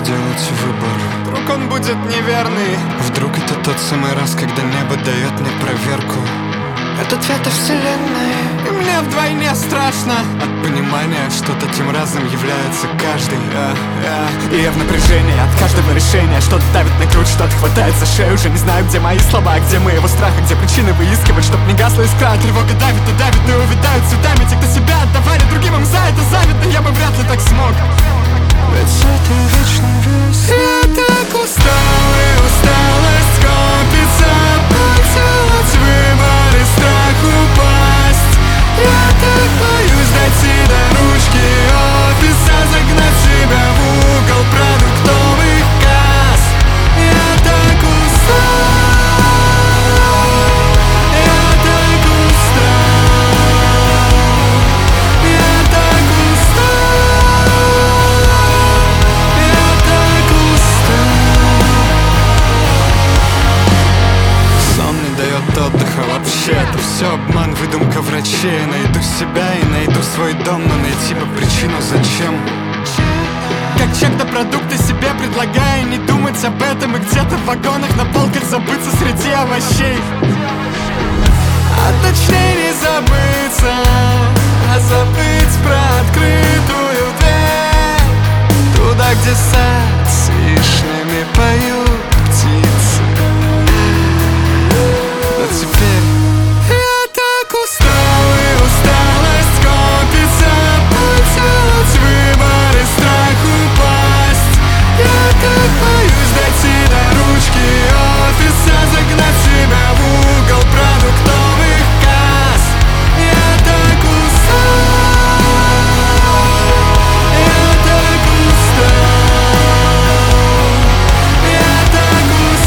сделать выбор. Вдруг он будет неверный. Вдруг это тот самый раз, когда небо дает мне проверку. Это цвета вселенной, и мне вдвойне страшно от понимания, что таким разным является каждый. И я в напряжении от каждого решения. Что-то давит на ключ, что-то хватает за шею. Уже не знаю, где мои слова, где моего страха, где причины выискивать, чтоб не гасла искра. Тревога давит и давит, и увядают цветами те, кто себя отдавали другим, им за это завидно. Я бы вряд ли так смог. Ведь это вечный вес. Я так устал, и усталость копится. Поделать выбор и страх упасть. Я так боюсь дойти до ручки офиса, загнать себя в угол продуктовых касс. Я так устал, я так устал, я так устал, я так устал. Сон не дает отдыха вообще. Это все обман, выдумка врачей. Я найду себя и найду свой дом, но найти бы причину зачем. Как чек-то продукты себе предлагая, не думать об этом. И где-то в вагонах на полках забыться среди овощей. А точнее не забыться, а забыть про открытую дверь. Туда, где сад с вишнями поют птицы. Но теперь я так устал, и усталость копится. Поделать выбор и страх упасть. Я так боюсь дойти до ручки офиса, загнать себя в угол продуктовых касс. Я так устал, я так устал, я так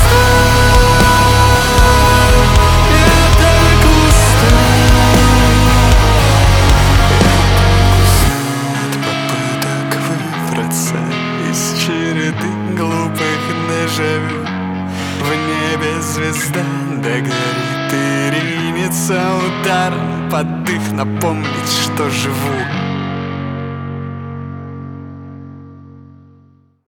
устал, я так от попыток выбраться из череды глупых дежавю. В небе звезда догорит и ринется удар под дых напомнить, что живу.